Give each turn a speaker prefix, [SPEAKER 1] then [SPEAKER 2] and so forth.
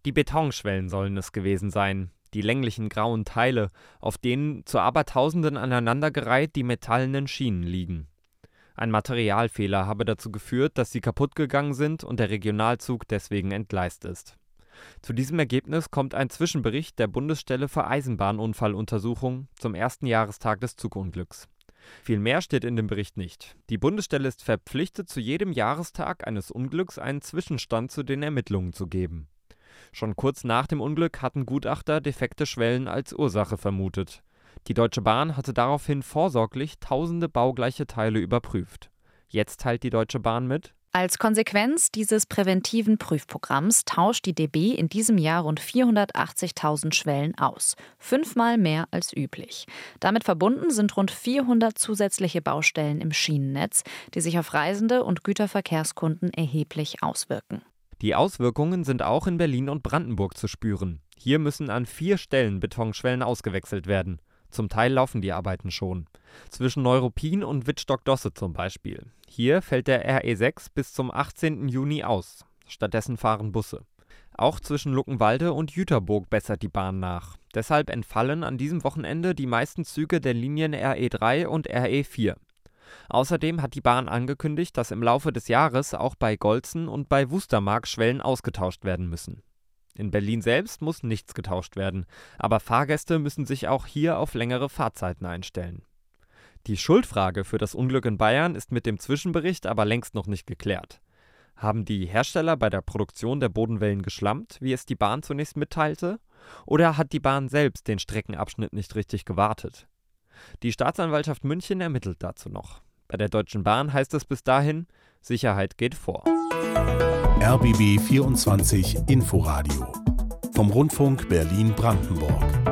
[SPEAKER 1] Die Betonschwellen sollen es gewesen sein, die länglichen grauen Teile, auf denen zu Abertausenden aneinandergereiht die metallenen Schienen liegen. Ein Materialfehler habe dazu geführt, dass sie kaputt gegangen sind und der Regionalzug deswegen entgleist ist. Zu diesem Ergebnis kommt ein Zwischenbericht der Bundesstelle für Eisenbahnunfalluntersuchung zum ersten Jahrestag des Zugunglücks. Viel mehr steht in dem Bericht nicht. Die Bundesstelle ist verpflichtet, zu jedem Jahrestag eines Unglücks einen Zwischenstand zu den Ermittlungen zu geben. Schon kurz nach dem Unglück hatten Gutachter defekte Schwellen als Ursache vermutet. Die Deutsche Bahn hatte daraufhin vorsorglich tausende baugleiche Teile überprüft. Jetzt teilt die Deutsche Bahn mit:
[SPEAKER 2] Als Konsequenz dieses präventiven Prüfprogramms tauscht die DB in diesem Jahr rund 480.000 Schwellen aus. 5-mal mehr als üblich. Damit verbunden sind rund 400 zusätzliche Baustellen im Schienennetz, die sich auf Reisende und Güterverkehrskunden erheblich auswirken.
[SPEAKER 1] Die Auswirkungen sind auch in Berlin und Brandenburg zu spüren. Hier müssen an 4 Stellen Betonschwellen ausgewechselt werden. Zum Teil laufen die Arbeiten schon. Zwischen Neuruppin und Wittstock-Dosse zum Beispiel. Hier fällt der RE6 bis zum 18. Juni aus. Stattdessen fahren Busse. Auch zwischen Luckenwalde und Jüterburg bessert die Bahn nach. Deshalb entfallen an diesem Wochenende die meisten Züge der Linien RE3 und RE4. Außerdem hat die Bahn angekündigt, dass im Laufe des Jahres auch bei Golzen und bei Wustermark Schwellen ausgetauscht werden müssen. In Berlin selbst muss nichts getauscht werden, aber Fahrgäste müssen sich auch hier auf längere Fahrzeiten einstellen. Die Schuldfrage für das Unglück in Bayern ist mit dem Zwischenbericht aber längst noch nicht geklärt. Haben die Hersteller bei der Produktion der Bodenwellen geschlampt, wie es die Bahn zunächst mitteilte? Oder hat die Bahn selbst den Streckenabschnitt nicht richtig gewartet? Die Staatsanwaltschaft München ermittelt dazu noch. Bei der Deutschen Bahn heißt es bis dahin: Sicherheit geht vor.
[SPEAKER 3] RBB 24 Inforadio vom Rundfunk Berlin-Brandenburg.